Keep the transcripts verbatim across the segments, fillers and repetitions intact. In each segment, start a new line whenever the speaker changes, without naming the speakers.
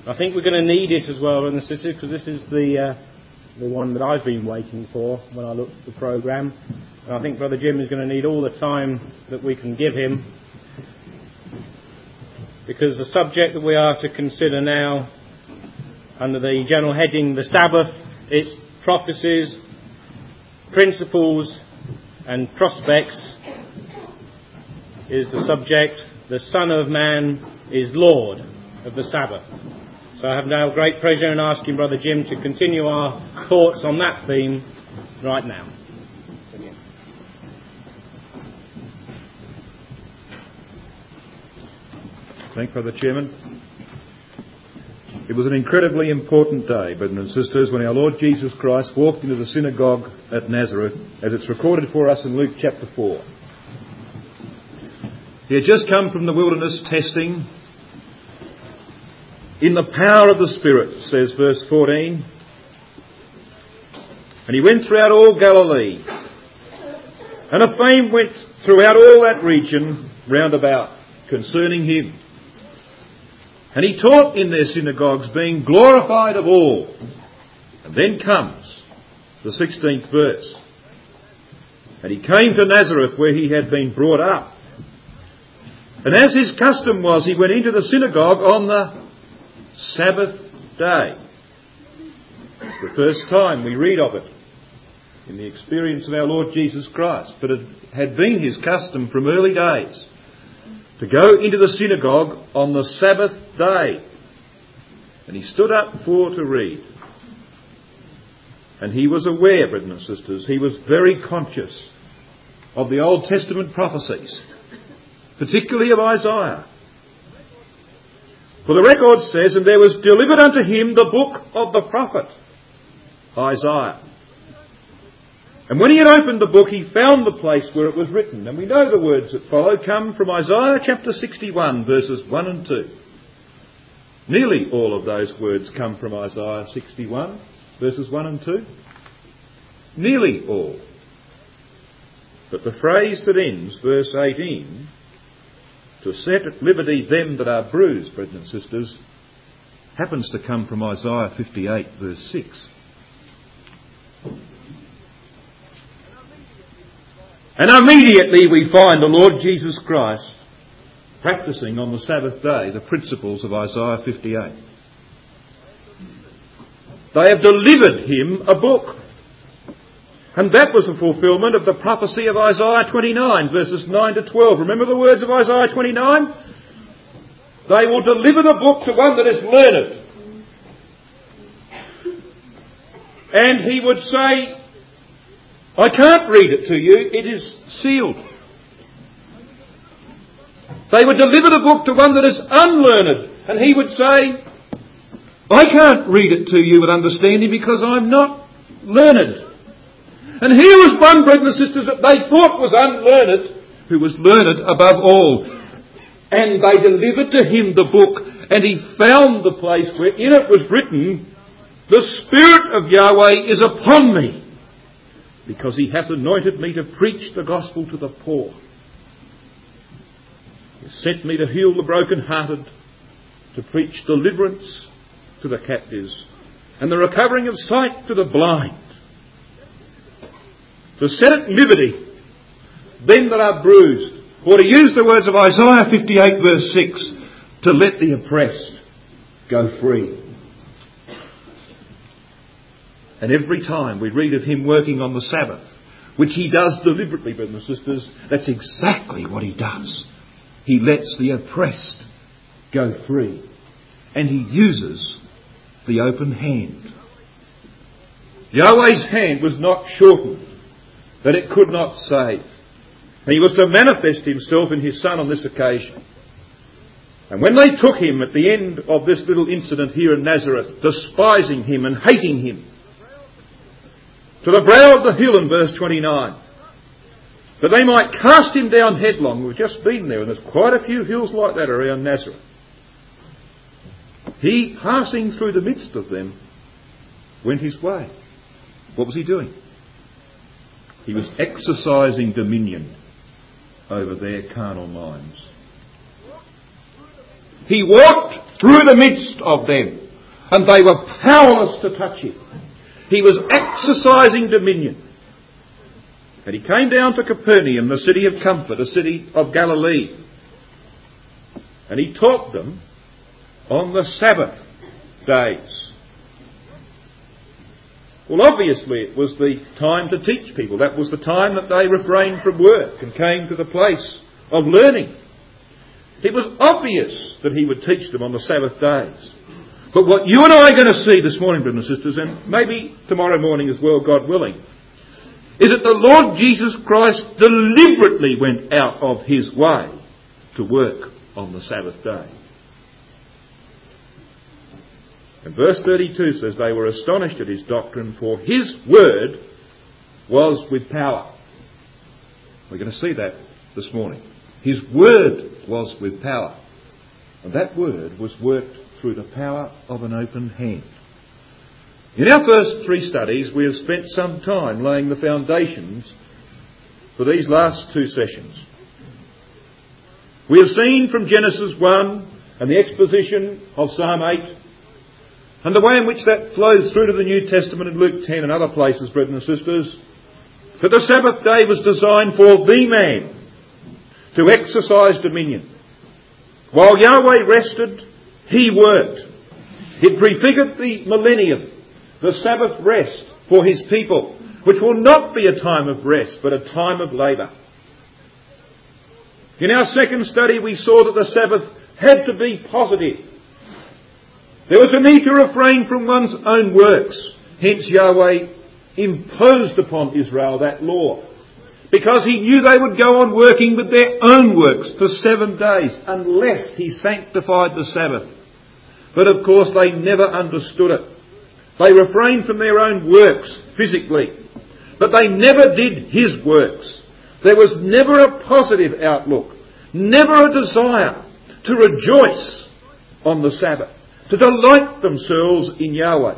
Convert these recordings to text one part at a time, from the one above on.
I think we're going to need it as well, brothers and sisters, because this is the uh, the one that I've been waiting for when I looked at the programme. And I think Brother Jim is going to need all the time that we can give him, because the subject that we are to consider now, under the general heading, the Sabbath, its prophecies, principles and prospects, is the subject, the Son of Man is Lord of the Sabbath. So I have now great pleasure in asking Brother Jim to continue our thoughts on that theme right now.
Thank you, Brother Chairman. It was an incredibly important day, brothers and sisters, when our Lord Jesus Christ walked into the synagogue at Nazareth, as it's recorded for us in Luke chapter four. He had just come from the wilderness testing in the power of the Spirit, says verse fourteen. And he went throughout all Galilee, and a fame went throughout all that region round about concerning him. And he taught in their synagogues, being glorified of all. And then comes the sixteenth verse. And he came to Nazareth, where he had been brought up. And as his custom was, he went into the synagogue on the Sabbath day. It's the first time we read of it in the experience of our Lord Jesus Christ. But it had been his custom from early days to go into the synagogue on the Sabbath day. And he stood up for to read. And he was aware, brothers and sisters, he was very conscious of the Old Testament prophecies, particularly of Isaiah. For the record says, and there was delivered unto him the book of the prophet Isaiah. And when he had opened the book, he found the place where it was written. And we know the words that follow come from Isaiah chapter sixty-one, verses one and two. Nearly all of those words come from Isaiah sixty-one, verses one and two. Nearly all. But the phrase that ends, verse eighteen, to set at liberty them that are bruised, brothers and sisters, happens to come from Isaiah fifty-eight, verse six. And immediately we find the Lord Jesus Christ practicing on the Sabbath day the principles of Isaiah fifty-eight. They have delivered him a book. And that was the fulfilment of the prophecy of Isaiah twenty-nine, verses nine to twelve. Remember the words of Isaiah twenty-nine? They will deliver the book to one that is learned. And he would say, I can't read it to you, it is sealed. They would deliver the book to one that is unlearned, and he would say, I can't read it to you with understanding because I'm not learned. And here was one, brothers and sisters, that they thought was unlearned, who was learned above all. And they delivered to him the book, and he found the place where in it was written, the Spirit of Yahweh is upon me, because he hath anointed me to preach the gospel to the poor. He sent me to heal the brokenhearted, to preach deliverance to the captives, and the recovering of sight to the blind, to set at liberty them that are bruised, or to use the words of Isaiah fifty-eight verse six, to let the oppressed go free. And every time we read of him working on the Sabbath, which he does deliberately, brothers and sisters, that's exactly what he does. He lets the oppressed go free. And he uses the open hand. Yahweh's hand was not shortened, that it could not save. And he was to manifest himself in his Son on this occasion. And when they took him at the end of this little incident here in Nazareth, despising him and hating him, to the brow of the hill in verse twenty-nine, that they might cast him down headlong. We've just been there, and there's quite a few hills like that around Nazareth. He, passing through the midst of them, went his way. What was he doing? He was exercising dominion over their carnal minds. He walked through the midst of them, and they were powerless to touch him. He was exercising dominion. And he came down to Capernaum, the city of comfort, a city of Galilee. And he taught them on the Sabbath days. Well, obviously it was the time to teach people. That was the time that they refrained from work and came to the place of learning. It was obvious that he would teach them on the Sabbath days. But what you and I are going to see this morning, brothers and sisters, and maybe tomorrow morning as well, God willing, is that the Lord Jesus Christ deliberately went out of his way to work on the Sabbath day. And verse thirty-two says, they were astonished at his doctrine, for his word was with power. We're going to see that this morning. His word was with power. And that word was worked through the power of an open hand. In our first three studies, we have spent some time laying the foundations for these last two sessions. We have seen from Genesis one and the exposition of Psalm eight, and the way in which that flows through to the New Testament in Luke ten and other places, brethren and sisters, that the Sabbath day was designed for the man to exercise dominion. While Yahweh rested, he worked. It prefigured the millennium, the Sabbath rest for his people, which will not be a time of rest, but a time of labour. In our second study, we saw that the Sabbath had to be positive. There was a need to refrain from one's own works. Hence Yahweh imposed upon Israel that law, because he knew they would go on working with their own works for seven days unless he sanctified the Sabbath. But of course they never understood it. They refrained from their own works physically, but they never did his works. There was never a positive outlook, never a desire to rejoice on the Sabbath, to delight themselves in Yahweh.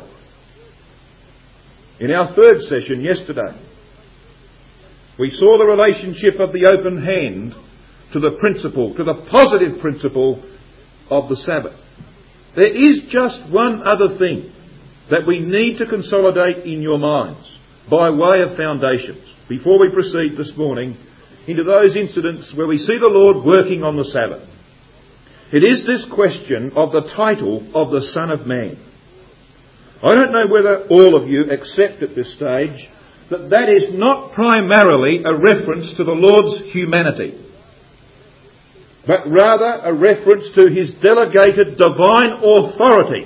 In our third session yesterday, we saw the relationship of the open hand to the principle, to the positive principle of the Sabbath. There is just one other thing that we need to consolidate in your minds by way of foundations before we proceed this morning into those incidents where we see the Lord working on the Sabbath. It is this question of the title of the Son of Man. I don't know whether all of you accept at this stage that that is not primarily a reference to the Lord's humanity, but rather a reference to his delegated divine authority.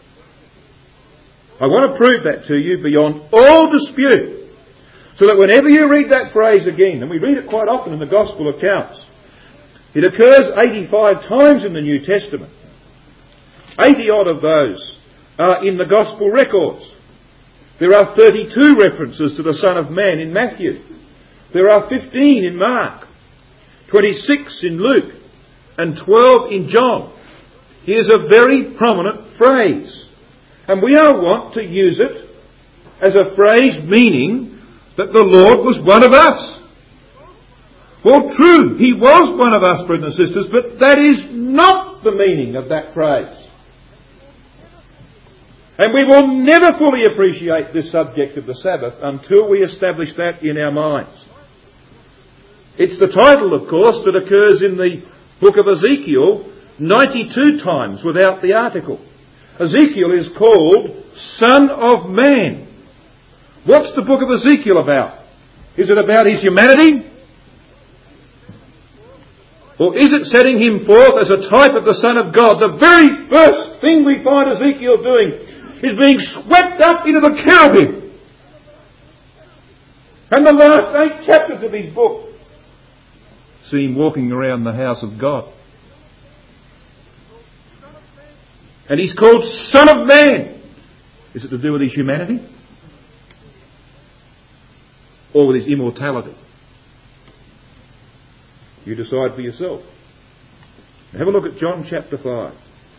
I want to prove that to you beyond all dispute, so that whenever you read that phrase again, and we read it quite often in the Gospel accounts, it occurs eighty-five times in the New Testament. eighty odd of those are in the Gospel records. There are thirty-two references to the Son of Man in Matthew. There are fifteen in Mark, twenty-six in Luke, and twelve in John. Here's a very prominent phrase. And we are wont to use it as a phrase meaning that the Lord was one of us. Well, true, he was one of us, brothers and sisters, but that is not the meaning of that phrase. And we will never fully appreciate this subject of the Sabbath until we establish that in our minds. It's the title, of course, that occurs in the book of Ezekiel ninety-two times without the article. Ezekiel is called Son of Man. What's the book of Ezekiel about? Is it about his humanity? Or is it setting him forth as a type of the Son of God? The very first thing we find Ezekiel doing is being swept up into the cherubim. And the last eight chapters of his book see him walking around the house of God. And he's called Son of Man. Is it to do with his humanity? Or with his immortality? You decide for yourself. Now have a look at John chapter five.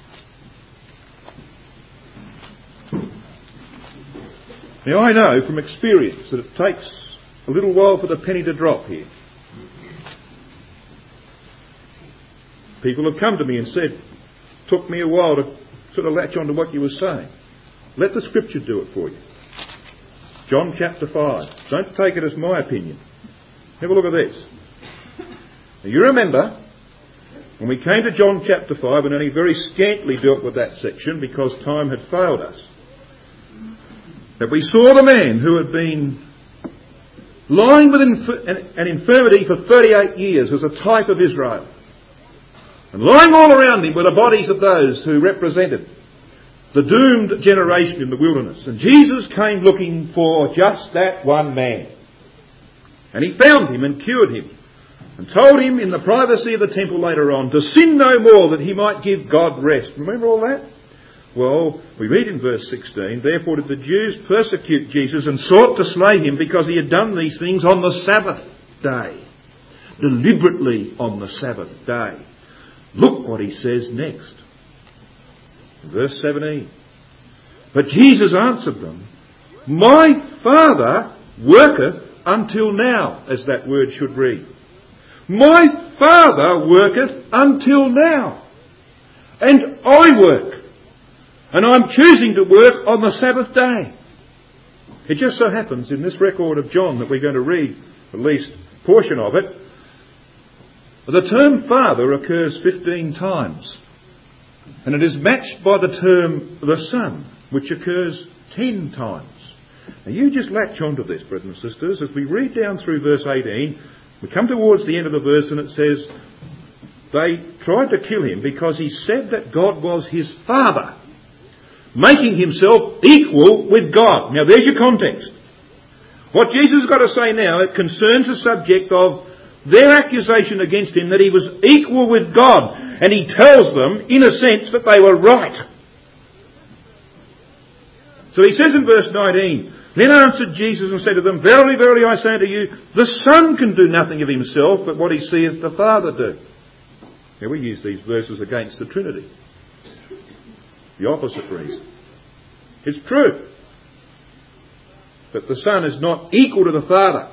Now I know from experience that it takes a little while for the penny to drop here. People have come to me and said, took me a while to sort of latch on to what you were saying. Let the Scripture do it for you. John chapter five. Don't take it as my opinion. Have a look at this. Now you remember, when we came to John chapter five, and only very scantily dealt with that section because time had failed us, that we saw the man who had been lying with inf- an infirmity for thirty-eight years as a type of Israel. And lying all around him were the bodies of those who represented the doomed generation in the wilderness. And Jesus came looking for just that one man. And he found him and cured him, and told him in the privacy of the temple later on to sin no more, that he might give God rest. Remember all that? Well, we read in verse sixteen, therefore did the Jews persecute Jesus and sought to slay him, because he had done these things on the Sabbath day. Deliberately on the Sabbath day. Look what he says next. Verse seventeen. But Jesus answered them, my Father worketh until now, as that word should read. My Father worketh until now. And I work. And I'm choosing to work on the Sabbath day. It just so happens in this record of John that we're going to read, at least a portion of it, the term Father occurs fifteen times. And it is matched by the term the Son, which occurs ten times. Now you just latch onto this, brothers and sisters. As we read down through verse eighteen, we come towards the end of the verse and it says, they tried to kill him because he said that God was his Father, making himself equal with God. Now there's your context. What Jesus has got to say now, it concerns the subject of their accusation against him that he was equal with God. And he tells them, in a sense, that they were right. So he says in verse nineteen, then answered Jesus and said to them, verily, verily, I say unto you, the Son can do nothing of himself, but what he seeth the Father do. Now we use these verses against the Trinity. The opposite reason. It's true that the Son is not equal to the Father.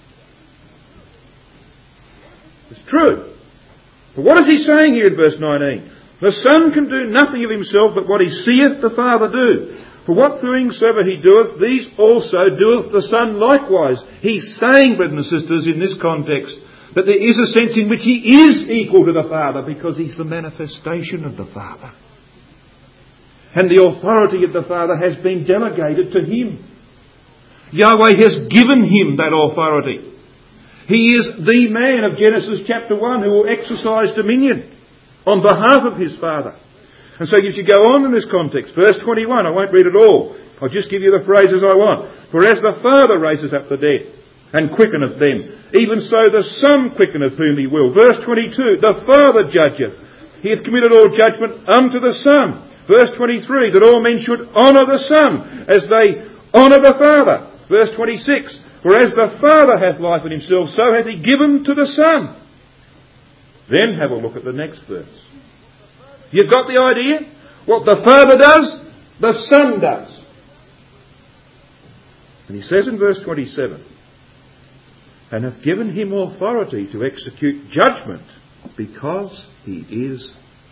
It's true. But what is he saying here in verse nineteen? The Son can do nothing of himself but what he seeth the Father do. For what things soever he doeth, these also doeth the Son likewise. He's saying, brothers and sisters, in this context, that there is a sense in which he is equal to the Father because he's the manifestation of the Father. And the authority of the Father has been delegated to him. Yahweh has given him that authority. He is the man of Genesis chapter one who will exercise dominion on behalf of his Father. And so as you go on in this context, verse twenty-one, I won't read it all. I'll just give you the phrases I want. For as the Father raises up the dead and quickeneth them, even so the Son quickeneth whom he will. Verse twenty-two, the Father judgeth. He hath committed all judgment unto the Son. Verse twenty-three, that all men should honour the Son as they honour the Father. Verse twenty-six, for as the Father hath life in himself, so hath he given to the Son. Then have a look at the next verse. You've got the idea? What the Father does, the Son does. And he says in verse twenty-seven, and hath given him authority to execute judgment, because he is...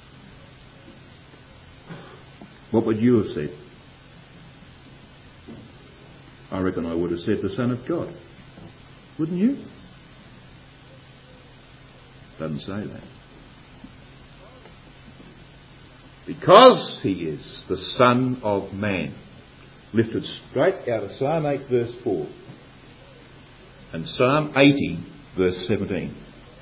What would you have said? I reckon I would have said the Son of God. Wouldn't you? Doesn't say that. Because he is the Son of Man. Lifted straight out of Psalm eight verse four. And Psalm eighty verse seventeen.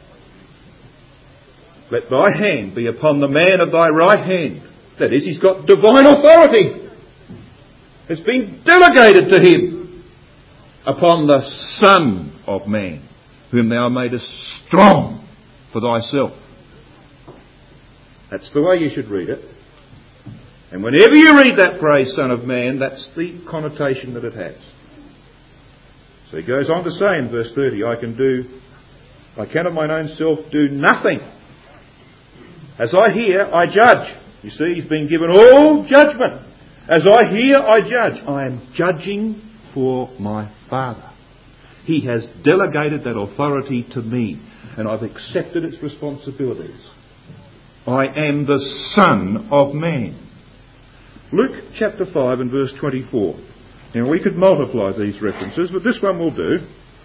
Let thy hand be upon the man of thy right hand. That is, he's got divine authority. It's been delegated to him upon the Son of Man, whom thou madest strong for thyself. That's the way you should read it. And whenever you read that phrase, Son of Man, that's the connotation that it has. So he goes on to say in verse thirty, I can do, I can of mine own self do nothing. As I hear, I judge. You see, he's been given all judgment. As I hear, I judge. I am judging for my Father. He has delegated that authority to me, and I've accepted its responsibilities. I am the Son of Man. Luke chapter five and verse twenty-four. Now we could multiply these references, but this one will do.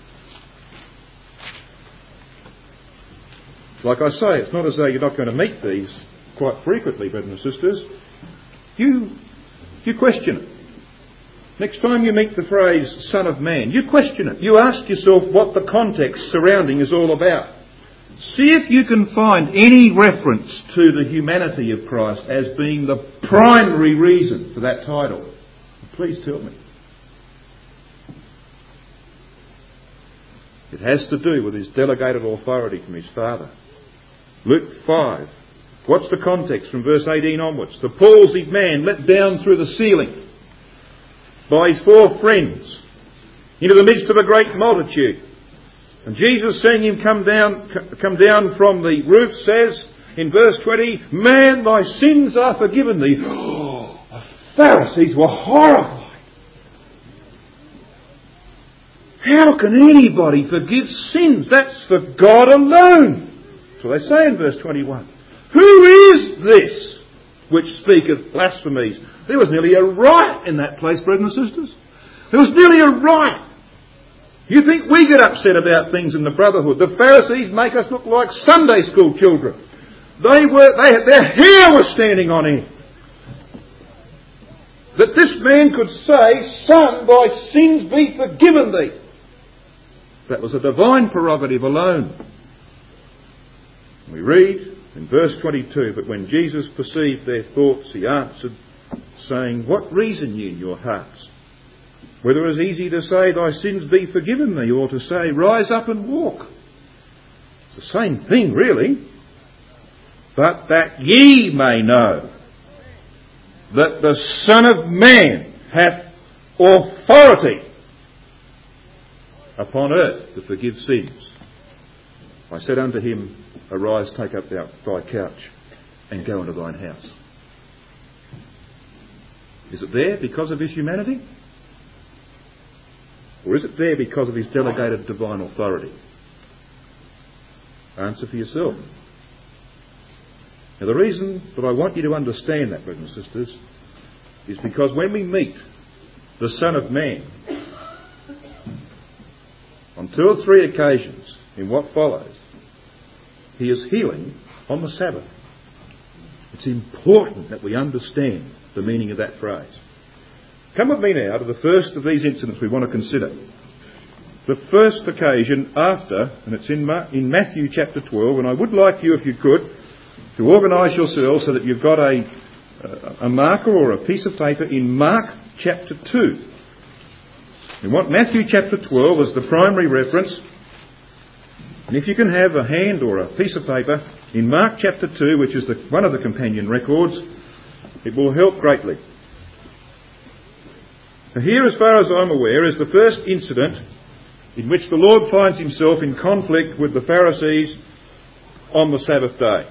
Like I say, it's not as though you're not going to meet these quite frequently, brothers and sisters. You, you question it. Next time you meet the phrase Son of Man, you question it. You ask yourself what the context surrounding is all about. See if you can find any reference to the humanity of Christ as being the primary reason for that title. Please tell me. It has to do with his delegated authority from his Father. Luke five. What's the context from verse eighteen onwards? The palsied man let down through the ceiling by his four friends into the midst of a great multitude. And Jesus, seeing him come down, come down from the roof, says in verse twenty, "Man, thy sins are forgiven thee." Oh, the Pharisees were horrified. How can anybody forgive sins? That's for God alone. So they say in verse twenty-one, "Who is this which speaketh blasphemies?" There was nearly a riot in that place, brothers and sisters. There was nearly a riot. You think we get upset about things in the brotherhood? The Pharisees make us look like Sunday school children. They were, they, their hair was standing on end. That this man could say, "Son, thy sins be forgiven thee." That was a divine prerogative alone. We read in verse twenty-two, "But when Jesus perceived their thoughts, he answered, saying, What reason ye in your hearts? Whether it is easy to say, Thy sins be forgiven thee, or to say, Rise up and walk. It's the same thing, really. But that ye may know that the Son of Man hath authority upon earth to forgive sins. I said unto him, Arise, take up thy couch, and go into thine house." Is it there because of his humanity? Or is it there because of his delegated divine authority? Answer for yourself. Now the reason that I want you to understand that, brothers and sisters, is because when we meet the Son of Man, on two or three occasions in what follows, he is healing on the Sabbath. It's important that we understand the meaning of that phrase. Come with me now to the first of these incidents we want to consider. The first occasion after, and it's in, Ma- in Matthew chapter twelve, and I would like you, if you could, to organise yourselves so that you've got a, a marker or a piece of paper in Mark chapter two. We want Matthew chapter twelve as the primary reference. And if you can have a hand or a piece of paper in Mark chapter two, which is the, one of the companion records, it will help greatly. Now here, as far as I'm aware, is the first incident in which the Lord finds himself in conflict with the Pharisees on the Sabbath day.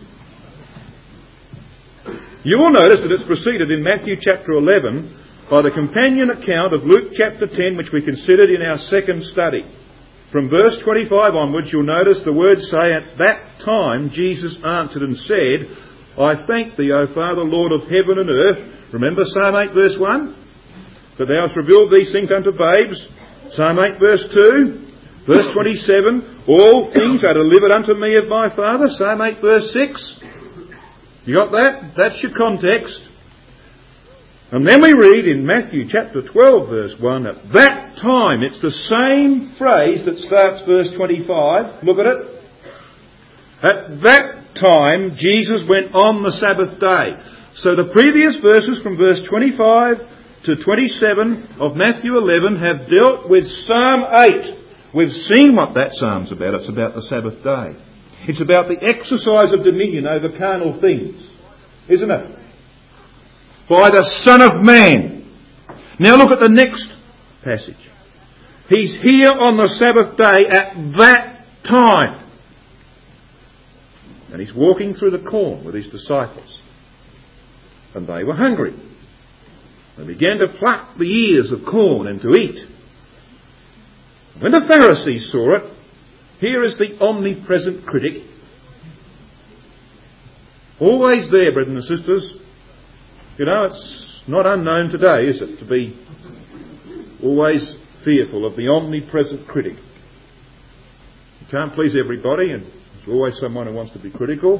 You will notice that it's preceded in Matthew chapter eleven by the companion account of Luke chapter ten, which we considered in our second study. From verse twenty-five onwards, you'll notice the words say, "At that time Jesus answered and said, I thank thee, O Father, Lord of heaven and earth." Remember Psalm eight verse one? "That thou hast revealed these things unto babes." Psalm eight verse two. Verse twenty-seven, "All things are delivered unto me of my Father." Psalm eight verse six. You got that? That's your context. And then we read in Matthew chapter twelve verse one, "At that time," it's the same phrase that starts verse twenty-five. Look at it. "At that time Jesus went on the Sabbath day." So the previous verses from verse twenty-five to twenty-seven of Matthew eleven have dealt with Psalm eight. We've seen what that psalm's about. It's about the Sabbath day. It's about the exercise of dominion over carnal things, isn't it? By the Son of Man. Now look at the next passage. He's here on the Sabbath day at that time. And he's walking through the corn with his disciples. And they were hungry. They began to pluck the ears of corn and to eat. When the Pharisees saw it, here is the omnipresent critic. Always there, brethren and sisters. You know, it's not unknown today, is it, to be always fearful of the omnipresent critic. You can't please everybody, and there's always someone who wants to be critical.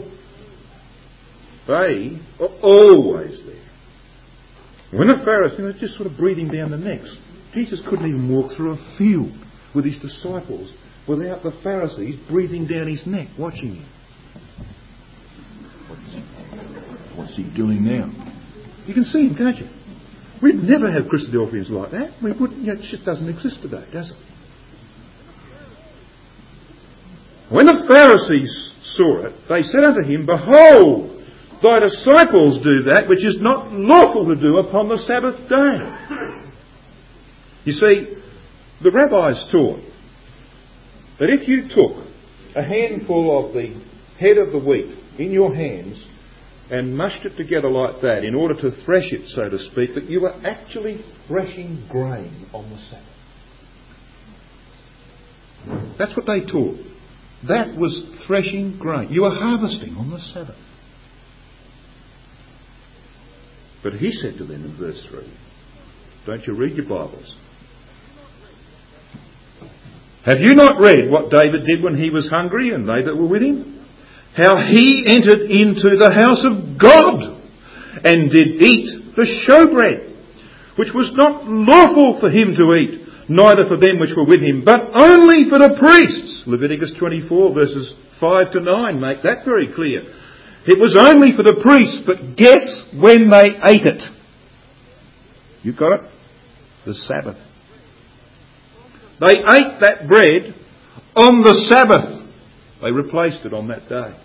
They are always there. When the Pharisees, they're just sort of breathing down the necks. Jesus couldn't even walk through a field with his disciples without the Pharisees breathing down his neck, watching him. What's he, what's he doing now? You can see him, can't you? We'd never have Christadelphians like that. We wouldn't, you know, it just doesn't exist today, does it? When the Pharisees saw it, they said unto him, Behold, thy disciples do that which is not lawful to do upon the Sabbath day. You see, the rabbis taught that if you took a handful of the head of the wheat in your hands and mushed it together like that in order to thresh it, so to speak, that you were actually threshing grain on the Sabbath. That's what they taught. That was threshing grain. You were harvesting on the Sabbath. But he said to them in verse three, don't you read your Bibles? Have you not read what David did when he was hungry and they that were with him? How he entered into the house of God and did eat the showbread, which was not lawful for him to eat, neither for them which were with him, but only for the priests. Leviticus twenty-four verses five to nine make that very clear. It was only for the priests, but guess when they ate it? You got it? The Sabbath. They ate that bread on the Sabbath. They replaced it on that day.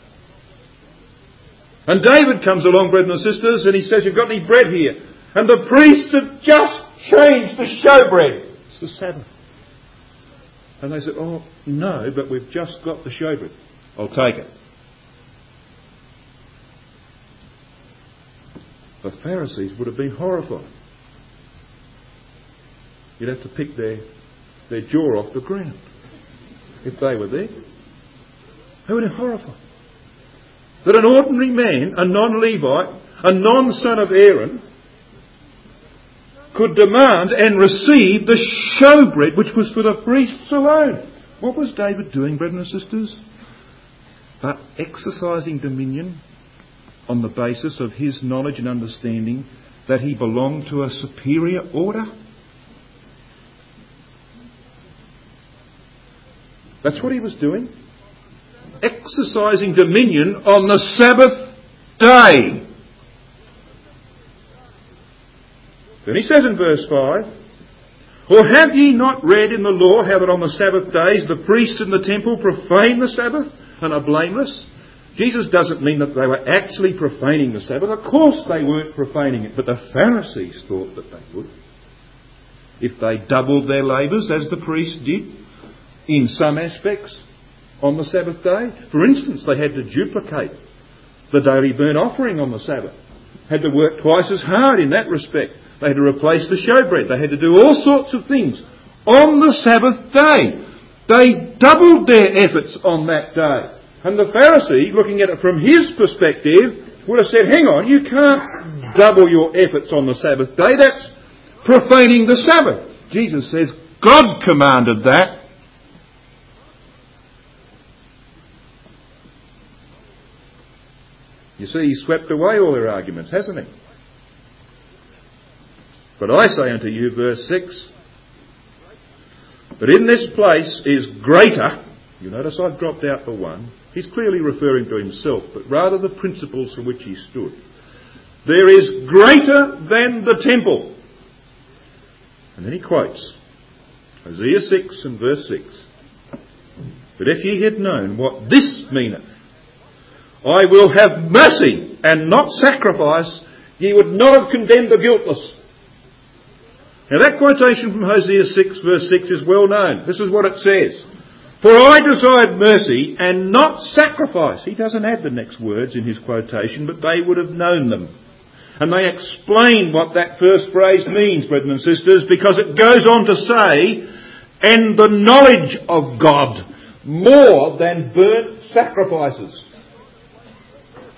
And David comes along, brethren and sisters, and he says, you've got any bread here? And the priests have just changed the showbread. It's the Sabbath. And they said, oh, no, but we've just got the showbread. I'll take it. The Pharisees would have been horrified. You'd have to pick their, their jaw off the ground if they were there. They would have been horrified. That an ordinary man, a non-Levite, a non-son of Aaron, could demand and receive the showbread which was for the priests alone. What was David doing, brethren and sisters? But exercising dominion on the basis of his knowledge and understanding that he belonged to a superior order. That's what he was doing. Exercising dominion on the Sabbath day. Then he says in verse five, or have ye not read in the law how that on the Sabbath days the priests in the temple profane the Sabbath and are blameless? Jesus doesn't mean that they were actually profaning the Sabbath. Of course they weren't profaning it, but the Pharisees thought that they would. If they doubled their labours, as the priests did, in some aspects, on the Sabbath day. For instance, they had to duplicate the daily burnt offering on the Sabbath. Had to work twice as hard in that respect. They had to replace the showbread. They had to do all sorts of things on the Sabbath day. They doubled their efforts on that day. And the Pharisee, looking at it from his perspective, would have said, hang on, you can't double your efforts on the Sabbath day. That's profaning the Sabbath. Jesus says, God commanded that. You see, he swept away all their arguments, hasn't he? But I say unto you, verse six, but in this place is greater. You notice I've dropped out the one. He's clearly referring to himself, but rather the principles from which he stood. There is greater than the temple. And then he quotes Hosea six and verse six. But if ye had known what this meaneth, I will have mercy and not sacrifice, ye would not have condemned the guiltless. Now that quotation from Hosea six verse six is well known. This is what it says. For I desired mercy and not sacrifice. He doesn't add the next words in his quotation, but they would have known them. And they explain what that first phrase means, brethren and sisters, because it goes on to say, and the knowledge of God more than burnt sacrifices.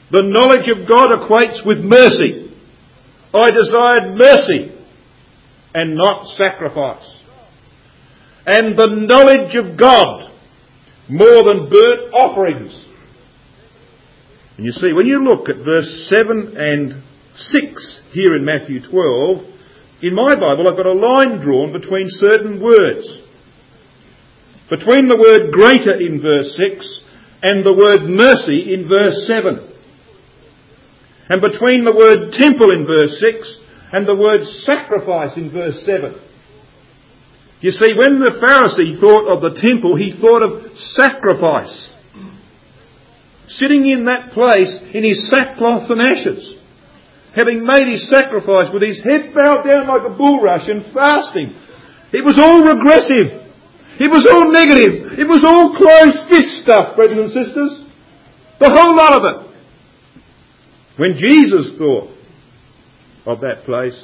The knowledge of God equates with mercy. I desired mercy and not sacrifice. And the knowledge of God more than burnt offerings. And you see, when you look at verse seven and six here in Matthew twelve, in my Bible I've got a line drawn between certain words. Between the word greater in verse six and the word mercy in verse seven. And between the word temple in verse six and the word sacrifice in verse seven. You see, when the Pharisee thought of the temple, he thought of sacrifice. Sitting in that place in his sackcloth and ashes, having made his sacrifice with his head bowed down like a bulrush and fasting. It was all regressive. It was all negative. It was all closed fist stuff, brothers and sisters. The whole lot of it. When Jesus thought of that place,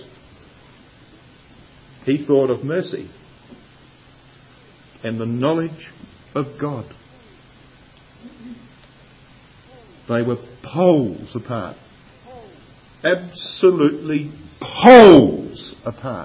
he thought of mercy and the knowledge of God. They were poles apart. Absolutely poles apart.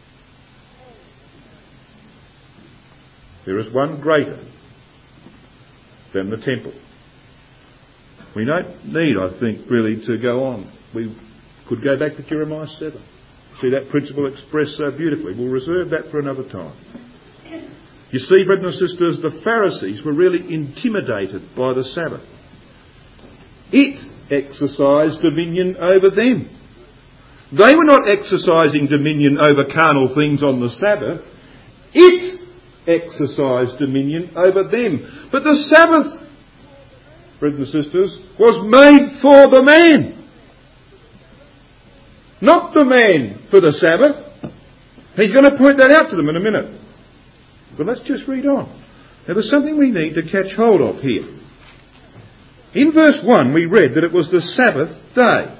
There is one greater than the temple. We don't need, I think, really to go on. We could go back to Jeremiah seven. See that principle expressed so beautifully. We'll reserve that for another time. You see, brothers and sisters, the Pharisees were really intimidated by the Sabbath. It exercised dominion over them. They were not exercising dominion over carnal things on the Sabbath. It exercised dominion over them. But the Sabbath, brothers and sisters, was made for the man. Not the man for the Sabbath. He's going to point that out to them in a minute. But let's just read on. Now there's something we need to catch hold of here. In verse one we read that it was the Sabbath day.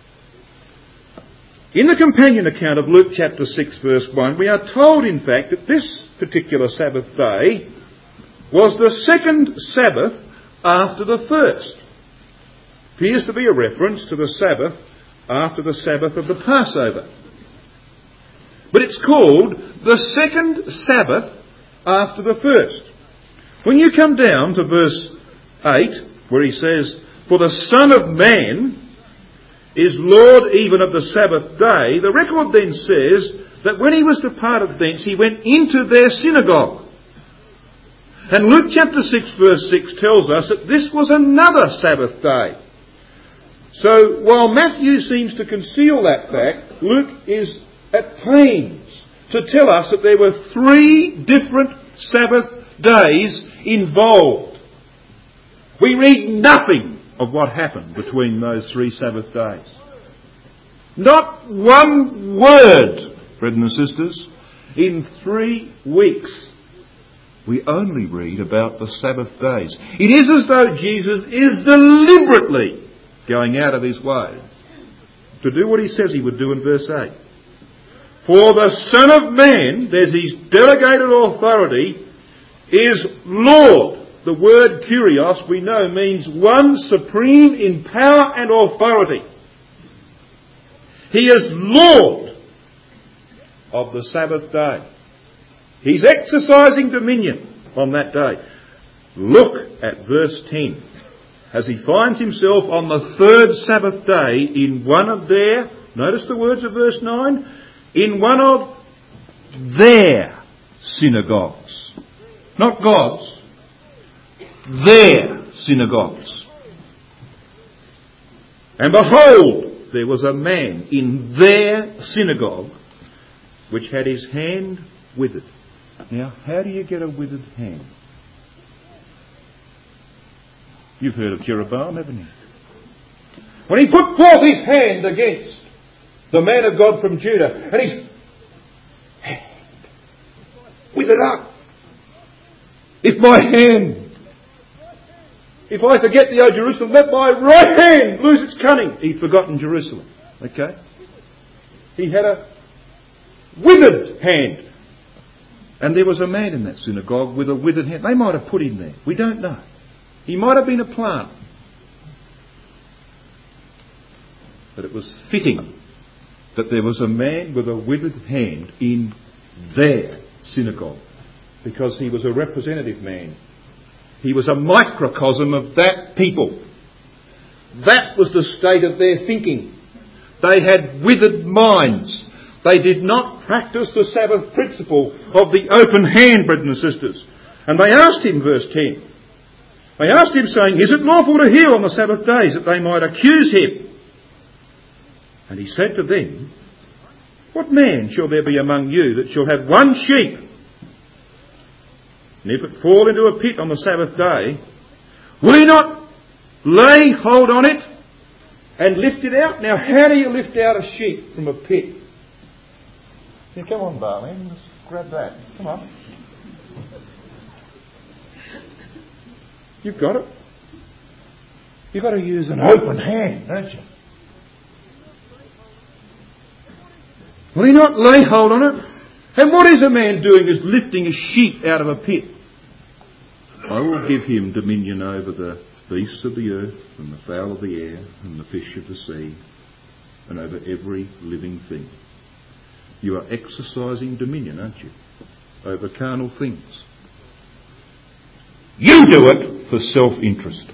In the companion account of Luke chapter six verse one, we are told in fact that this particular Sabbath day was the second Sabbath after the first. Appears to be a reference to the Sabbath after the Sabbath of the Passover. But it's called the second Sabbath after the first. When you come down to verse eight, where he says, "For the Son of Man is Lord even of the Sabbath day," the record then says that when he was departed thence, he went into their synagogue. And Luke chapter six verse six tells us that this was another Sabbath day. So while Matthew seems to conceal that fact, Luke is at pains to tell us that there were three different Sabbath days involved. We read nothing of what happened between those three Sabbath days. Not one word, brothers and sisters. In three weeks, we only read about the Sabbath days. It is as though Jesus is deliberately going out of his way to do what he says he would do in verse eight. For the Son of Man, there's his delegated authority, is Lord. The word kurios, we know, means one supreme in power and authority. He is Lord of the Sabbath day. He's exercising dominion on that day. Look at verse ten. As he finds himself on the third Sabbath day in one of their, notice the words of verse nine, in one of their synagogues. Not God's. Their synagogues. And behold, there was a man in their synagogue which had his hand withered. Now, how do you get a withered hand? You've heard of Jeroboam, haven't you? When he put forth his hand against the man of God from Judah, and his hand withered up. If my hand, if I forget thee, O Jerusalem, let my right hand lose its cunning. He'd forgotten Jerusalem. Okay? He had a withered hand. And there was a man in that synagogue with a withered hand. They might have put him there. We don't know. He might have been a plant. that it was fitting that there was a man with a withered hand in their synagogue, because he was a representative man. He was a microcosm of that people. That was the state of their thinking. They had withered minds. They did not practice the Sabbath principle of the open hand, brothers and sisters. And they asked him, verse ten, they asked him, saying, is it lawful to heal on the Sabbath days, that they might accuse him? And he said to them, what man shall there be among you that shall have one sheep, and if it fall into a pit on the Sabbath day, will he not lay hold on it and lift it out? Now, how do you lift out a sheep from a pit? Yeah, come on, Barman, let's grab that. Come on. You've got it. You've got to use an open hand, don't you? Will he not lay hold on it? And what is a man doing is lifting a sheep out of a pit? I will give him dominion over the beasts of the earth and the fowl of the air and the fish of the sea and over every living thing. You are exercising dominion, aren't you? Over carnal things. You do it for self-interest.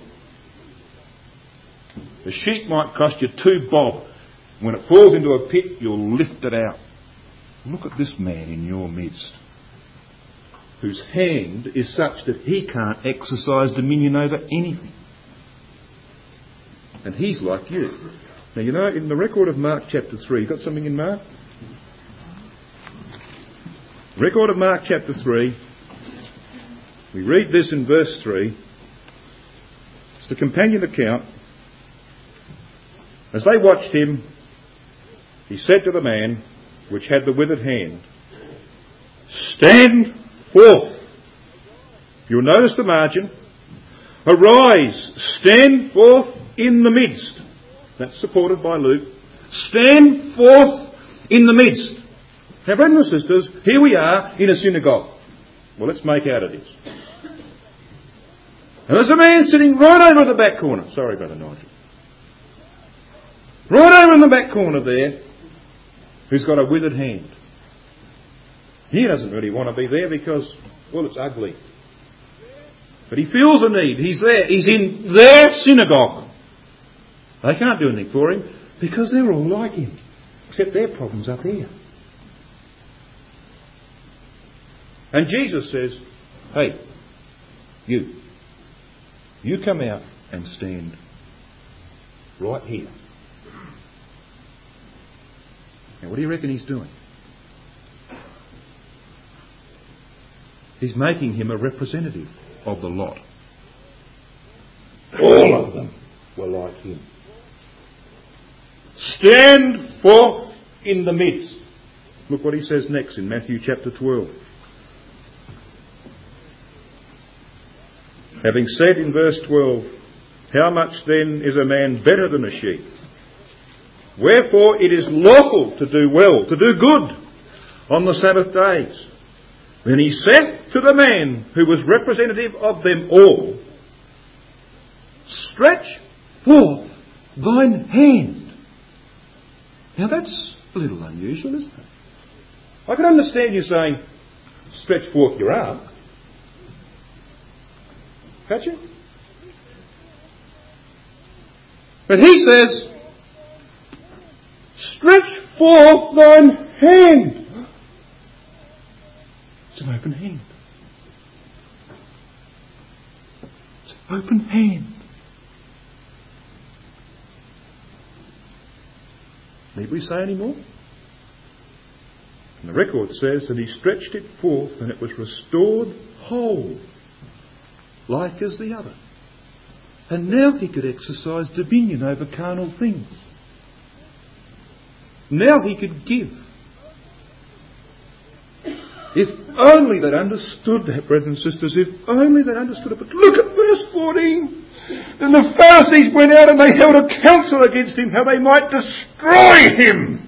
The sheep might cost you two bob. When it falls into a pit, you'll lift it out. Look at this man in your midst, whose hand is such that he can't exercise dominion over anything. And he's like you. Now, you know, in the record of Mark chapter three, you got something in Mark? Record of Mark chapter three. We read this in verse three. It's the companion account. As they watched him, he said to the man which had the withered hand, stand forth. You'll notice the margin. Arise, stand forth in the midst. That's supported by Luke. Stand forth in the midst. Now, brothers and sisters, here we are in a synagogue. Well, let's make out of this. And there's a man sitting right over in the back corner. Sorry, Brother Nigel. Right over in the back corner there, who's got a withered hand. He doesn't really want to be there because, well, it's ugly. But he feels a need. He's there. He's in their synagogue. They can't do anything for him because they're all like him. Except their problem's up here. And Jesus says, hey, you. You come out and stand right here. Now, what do you reckon he's doing? He's making him a representative of the lot. All of them were like him. Stand forth in the midst. Look what he says next in Matthew chapter twelve. Having said in verse twelve, how much then is a man better than a sheep? Wherefore it is lawful to do well, to do good on the Sabbath days. Then he said to the man who was representative of them all, stretch forth thine hand. Now that's a little unusual, isn't it? I can understand you saying, stretch forth your arm. Can't you? But he says, stretch forth thine hand. It's an open hand. It's an open hand. Need we say any more? And the record says that he stretched it forth and it was restored whole, like as the other. And now he could exercise dominion over carnal things. Now he could give. If only they'd understood that, brothers and sisters, if only they'd understood it. But look at verse fourteen. Then the Pharisees went out and they held a council against him, how they might destroy him.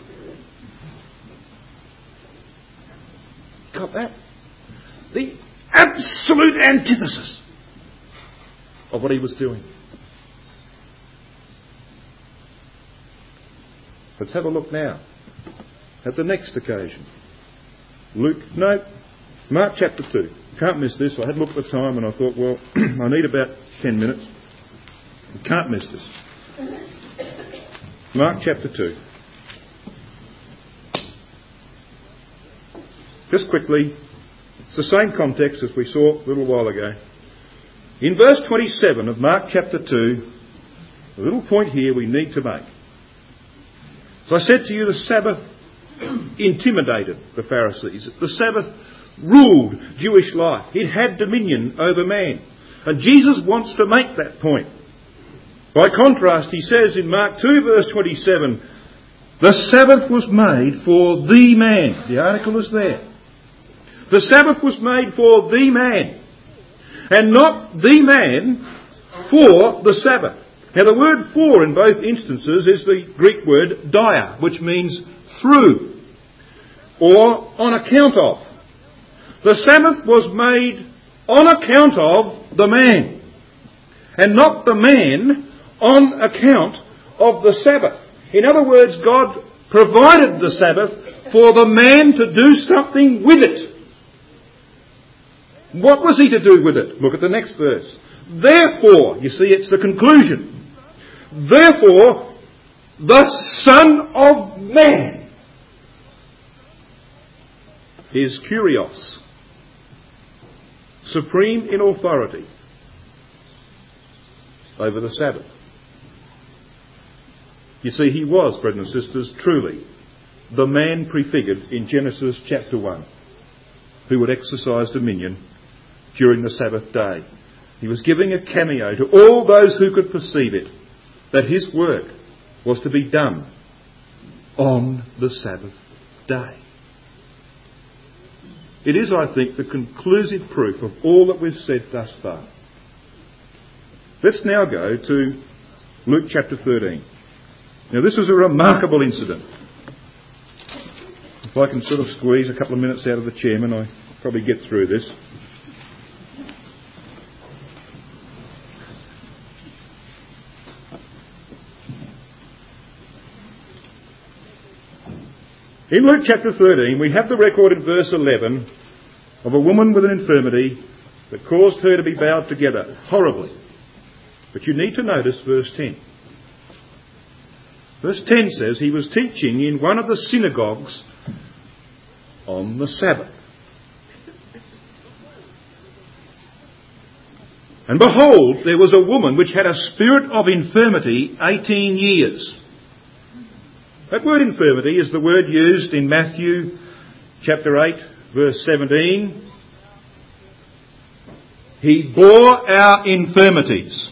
Got that? The absolute antithesis of what he was doing. Let's have a look now at the next occasion. Luke, no, Mark chapter two. Can't miss this. I had a look at the time and I thought, well, I need about ten minutes. Can't miss this. Mark chapter two. Just quickly, it's the same context as we saw a little while ago. In verse twenty-seven of Mark chapter two, a little point here we need to make. So I said to you, the Sabbath intimidated the Pharisees. The Sabbath ruled Jewish life. It had dominion over man. And Jesus wants to make that point. By contrast, he says in Mark two verse twenty-seven, the Sabbath was made for the man. The article is there. The Sabbath was made for the man. And not the man for the Sabbath. Now the word for in both instances is the Greek word dia, which means through or on account of. The Sabbath was made on account of the man, and not the man on account of the Sabbath. In other words, God provided the Sabbath for the man to do something with it. What was he to do with it? Look at the next verse. Therefore, you see, it's the conclusion. Therefore, the Son of Man is Kyrios, supreme in authority over the Sabbath. You see, he was, brothers and sisters, truly the man prefigured in Genesis chapter one, who would exercise dominion during the Sabbath day. He was giving a cameo to all those who could perceive it, that his work was to be done on the Sabbath day. It is, I think, the conclusive proof of all that we've said thus far. Let's now go to Luke chapter thirteen. Now this is a remarkable incident. If I can sort of squeeze a couple of minutes out of the chairman, I probably get through this. In Luke chapter thirteen, we have the record in verse eleven of a woman with an infirmity that caused her to be bowed together horribly. But you need to notice verse ten. Verse ten says, he was teaching in one of the synagogues on the Sabbath. And behold, there was a woman which had a spirit of infirmity eighteen years. That word infirmity is the word used in Matthew chapter eight, verse seventeen. He bore our infirmities.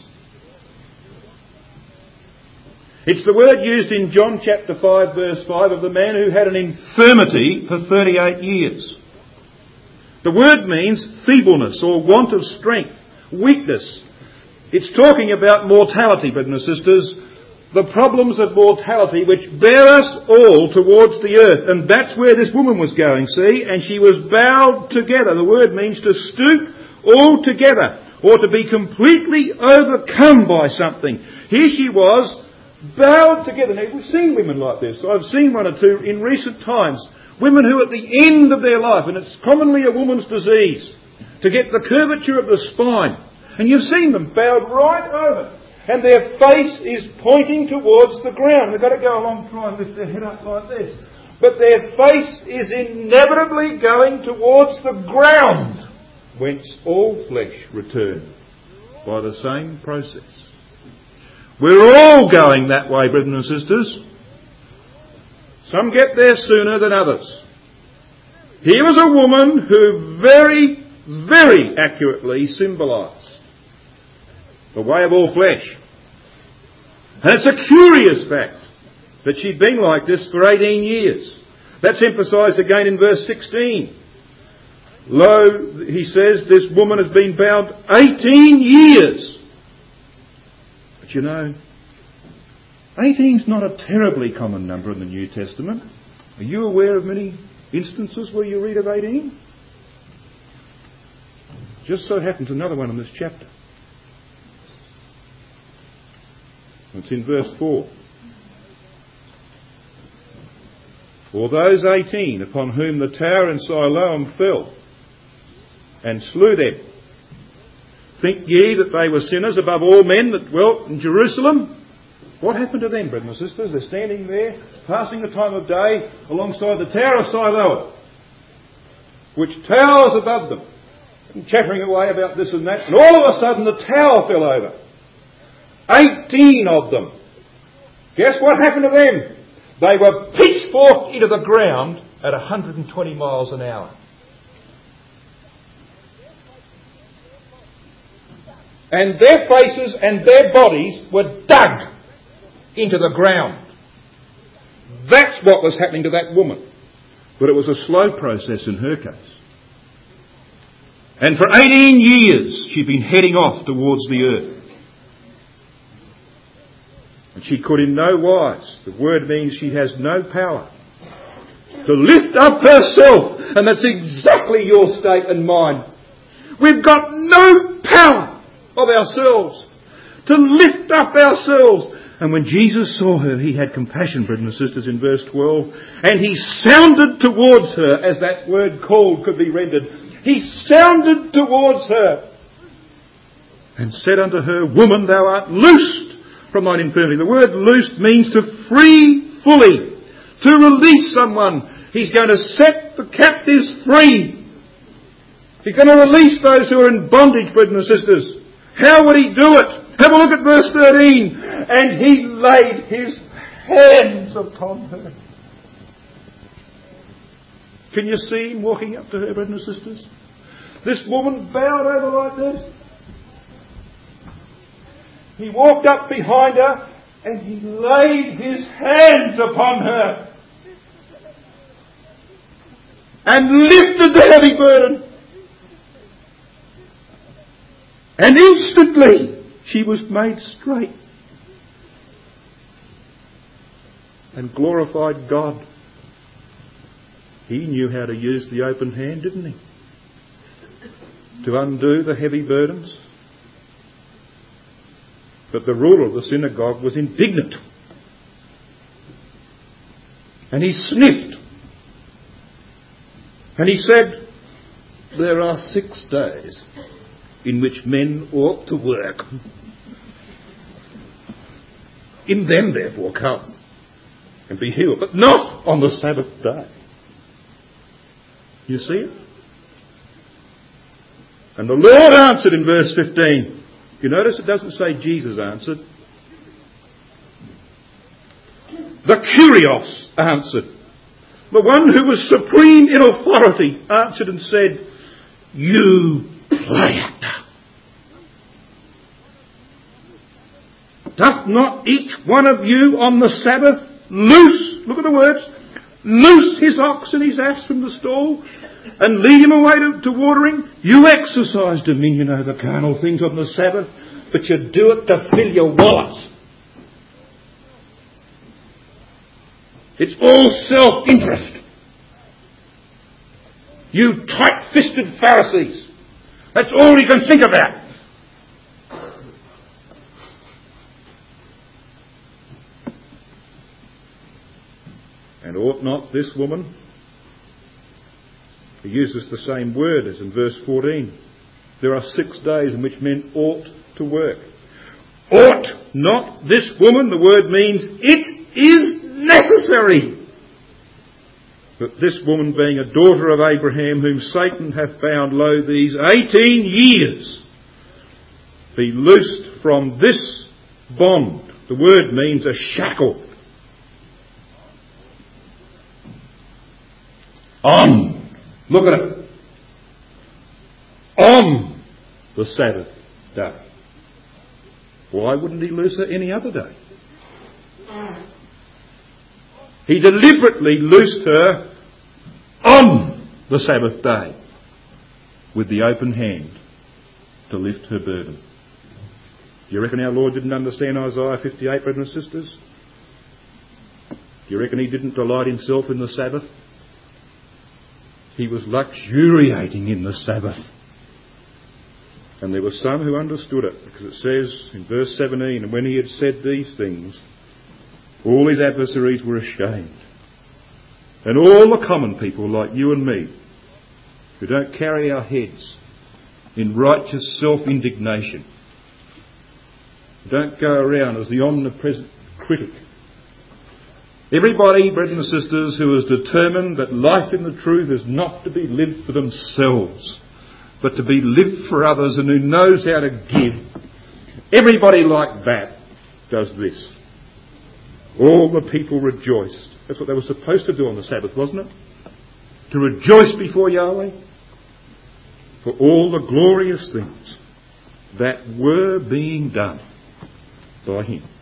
It's the word used in John chapter five, verse five, of the man who had an infirmity for thirty-eight years. The word means feebleness or want of strength, weakness. It's talking about mortality, brothers and sisters. The problems of mortality which bear us all towards the earth. And that's where this woman was going, see? And she was bowed together. The word means to stoop all together, or to be completely overcome by something. Here she was, bowed together. Now, we've seen women like this. I've seen one or two in recent times. Women who at the end of their life, and it's commonly a woman's disease, to get the curvature of the spine. And you've seen them bowed right over. And their face is pointing towards the ground. They've got to go along, try and lift their head up like this. But their face is inevitably going towards the ground, whence all flesh return by the same process. We're all going that way, brothers and sisters. Some get there sooner than others. Here was a woman who very, very accurately symbolised the way of all flesh. And it's a curious fact that she'd been like this for eighteen years. That's emphasised again in verse sixteen. Lo, he says, this woman has been bound eighteen years. But you know, eighteen's not a terribly common number in the New Testament. Are you aware of many instances where you read of eighteen? Just so happens another one in this chapter. It's in verse four. For those eighteen upon whom the tower in Siloam fell and slew them, think ye that they were sinners above all men that dwelt in Jerusalem? What happened to them, brothers and sisters? They're standing there, passing the time of day alongside the tower of Siloam, which towers above them, and chattering away about this and that, and all of a sudden the tower fell over. Eighteen of them. Guess what happened to them? They were pitchforked into the ground at one hundred twenty miles an hour. And their faces and their bodies were dug into the ground. That's what was happening to that woman. But it was a slow process in her case. And for eighteen years she'd been heading off towards the earth. And she could in no wise, the word means she has no power, to lift up herself. And that's exactly your state and mine. We've got no power of ourselves to lift up ourselves. And when Jesus saw her, he had compassion, brothers and sisters, in verse twelve. And he sounded towards her, as that word called could be rendered. He sounded towards her and said unto her, Woman, thou art loosed from thine infirmity. The word loosed means to free fully, to release someone. He's going to set the captives free. He's going to release those who are in bondage, brothers and sisters. How would he do it? Have a look at verse thirteen. And he laid his hands upon her. Can you see him walking up to her, brothers and sisters? This woman bowed over like this. He walked up behind her and he laid his hands upon her and lifted the heavy burden. And instantly she was made straight and glorified God. He knew how to use the open hand, didn't he? To undo the heavy burdens. But the ruler of the synagogue was indignant. And he sniffed. And he said, There are six days in which men ought to work. In them, therefore, come and be healed, but not on the Sabbath day. You see it? And the Lord answered in verse fifteen. You notice it doesn't say Jesus answered. The Kyrios answered. The one who was supreme in authority answered and said, You play actor. Doth not each one of you on the Sabbath loose, look at the words, loose his ox and his ass from the stall and lead him away to, to watering? You exercise dominion over carnal things on the Sabbath, but you do it to fill your wallets. It's all self-interest. You tight-fisted Pharisees. That's all you can think about. And ought not this woman? He uses the same word as in verse fourteen. There are six days in which men ought to work. Ought not this woman? The word means it is necessary that this woman, being a daughter of Abraham, whom Satan hath bound, lo, these eighteen years, be loosed from this bond. The word means a shackle. On, look at it, on the Sabbath day. Why wouldn't he loose her any other day? He deliberately loosed her on the Sabbath day with the open hand to lift her burden. Do you reckon our Lord didn't understand Isaiah fifty-eight, brothers and sisters? Do you reckon he didn't delight himself in the Sabbath? He was luxuriating in the Sabbath. And there were some who understood it, because it says in verse seventeen, and when he had said these things, all his adversaries were ashamed. And all the common people like you and me, who don't carry our heads in righteous self-indignation, don't go around as the omnipresent critic. Everybody, brothers and sisters, who is determined that life in the truth is not to be lived for themselves, but to be lived for others, and who knows how to give, everybody like that does this. All the people rejoiced. That's what they were supposed to do on the Sabbath, wasn't it? To rejoice before Yahweh for all the glorious things that were being done by Him.